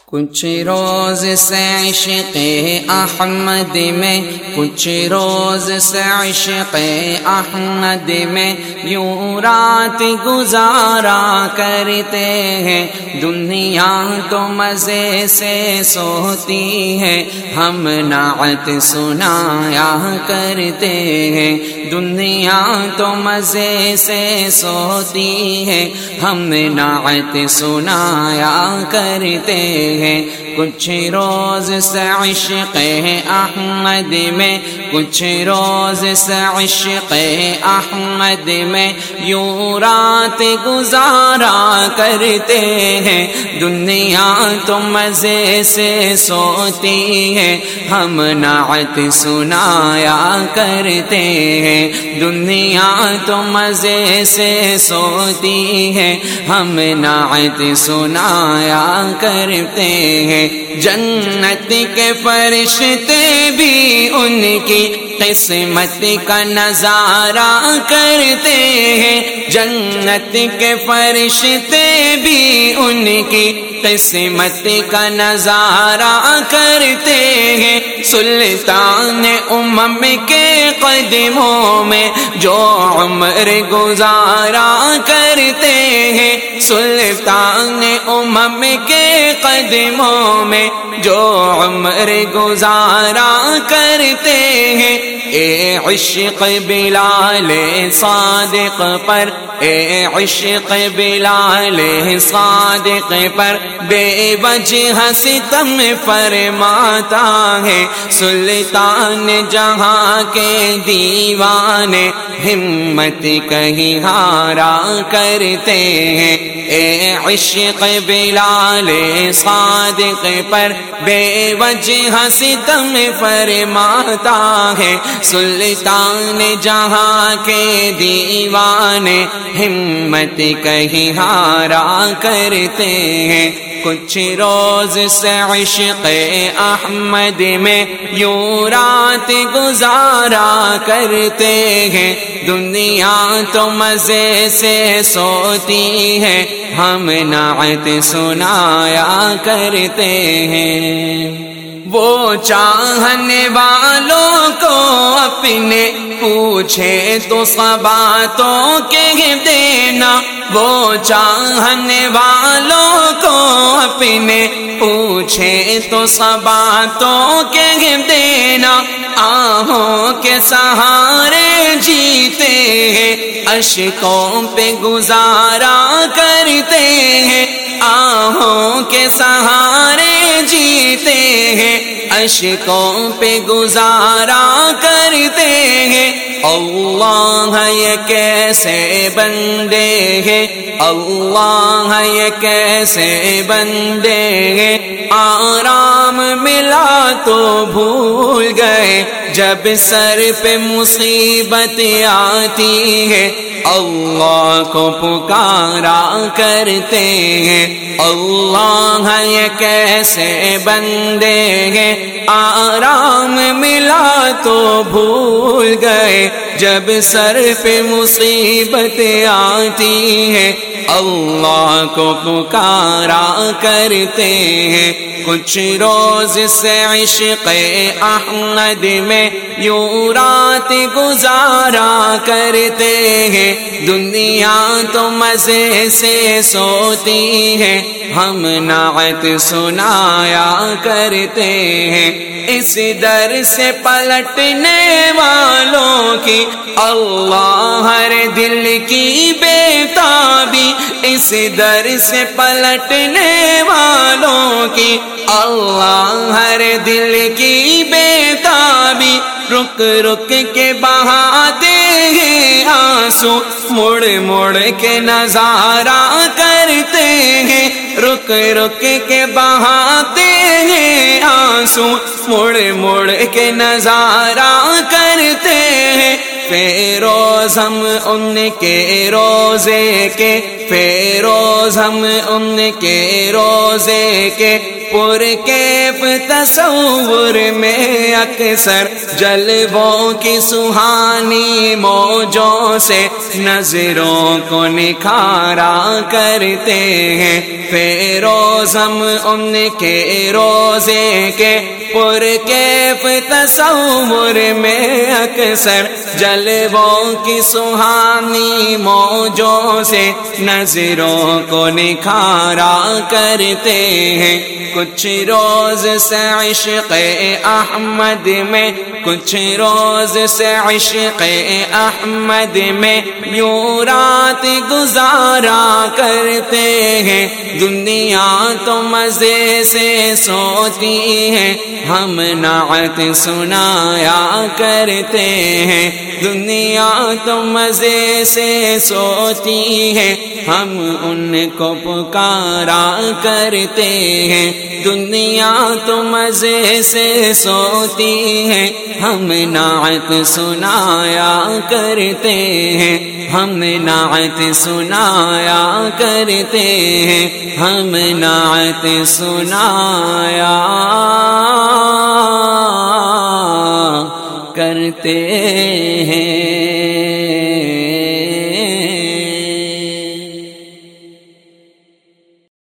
کچھ روز سے عشق احمد میں، کچھ روز سے عشق احمد میں یوں رات گزارا کرتے ہیں۔ دنیا تو مزے سے سوتی ہے، ہم نعت سنایا کرتے ہیں۔ دنیا تو مزے سے سوتی ہے، ہم نعت سنایا کرتے ہیں۔ کچھ روز سے عشق احمد میں، کچھ روز سے عشق احمد میں یوں رات گزارا کرتے ہیں۔ دنیا تو مزے سے سوتی ہے، ہم نعت سنایا کرتے ہیں۔ دنیا تو مزے سے سوتی ہے، ہم نعت سنایا کرتے ہیں۔ جنت کے فرشتے بھی ان کی قسمت کا نظارہ کرتے ہیں۔ جنت کے فرشتے بھی ان کی قسمت کا نظارہ کرتے ہیں۔ سلطان امم کے قدموں میں جو عمر گزارا کرتے ہیں۔ سلطان امم کے قدموں میں جو عمر گزارا کرتے ہیں۔ اے عشق بلال صادق پر، اے عشق بلال صادق پر بے وجہ ستم فرماتا ہے۔ سلطان جہاں کے دیوانے ہمت کہیں ہارا کرتے ہیں۔ اے عشق بلال صادق پر بے وجہ ستم فرماتا ہے۔ سلطان جہاں کے دیوانے ہمت کہیں ہارا کرتے ہیں۔ کچھ روز سے عشق احمد میں یوں رات گزارا کرتے ہیں۔ دنیا تو مزے سے سوتی ہے، ہم نعت سنایا کرتے ہیں۔ وہ چاہنے والوں کو اپنے پوچھے تو صباتوں کہہ دینا۔ وہ چاہنے والوں کو اپنے پوچھے تو صباتوں کہہ دینا۔ آہوں کے سہارے جیتے ہیں، اشکوں پہ گزارا کرتے ہیں۔ آہوں کے سہارے جیتے ہیں، اشکوں پہ گزارا کرتے ہیں۔ اللہ یہ کیسے بندے ہیں، اللہ یہ کیسے بندے ہیں۔ آرام ملا تو بھول گئے، جب سر پہ مصیبت آتی ہے اللہ کو پکارا کرتے ہیں۔ اللہ یہ کیسے بندے ہیں، آرام ملا تو بھول گئے، جب سر پہ مصیبت آتی ہے اللہ کو پکارا کرتے ہیں۔ کچھ روز سے عشق احمد میں یوں رات گزارا کرتے ہیں۔ دنیا تو مزے سے سوتی ہے، ہم نعت سنایا کرتے ہیں۔ اس در سے پلٹنے والوں کی اللہ ہر دل کی بیتابی، اس در سے پلٹنے والوں کی اللہ ہر دل کی بیتابی۔ رک رک کے بہاتے ہیں آنسو، مڑ مڑ کے نظارہ کرتے ہیں۔ رک رک کے بہاتے ہیں آنسو، مڑ مڑ کے نظارہ کرتے ہیں۔ فیروز ہم ان کے روزے کے، فیروز ہم ان کے روزے کے، پر کیف تصور میں اکثر جلووں کی سہانی موجوں سے نظروں کو نکھارا کرتے ہیں۔ فیروز ہم ان کے روزے کے، پر کیف تصور میں اکثر جلووں کی سہانی موجوں سے نظروں کو نکھارا کرتے ہیں۔ کچھ روز سے عشق احمد میں، کچھ روز سے عشق احمد میں یوں رات گزارا کرتے ہیں۔ دنیا تو مزے سے سوتی ہے، ہم نعت سنایا کرتے ہیں۔ دنیا تو مزے سے سوتی ہے، ہم ان کو پکارا کرتے ہیں۔ دنیا تو مزے سے سوتی ہے، ہم نعت سنایا کرتے ہیں، ہم نعت سنایا کرتے ہیں، ہم نعت سنایا کرتے ہیں۔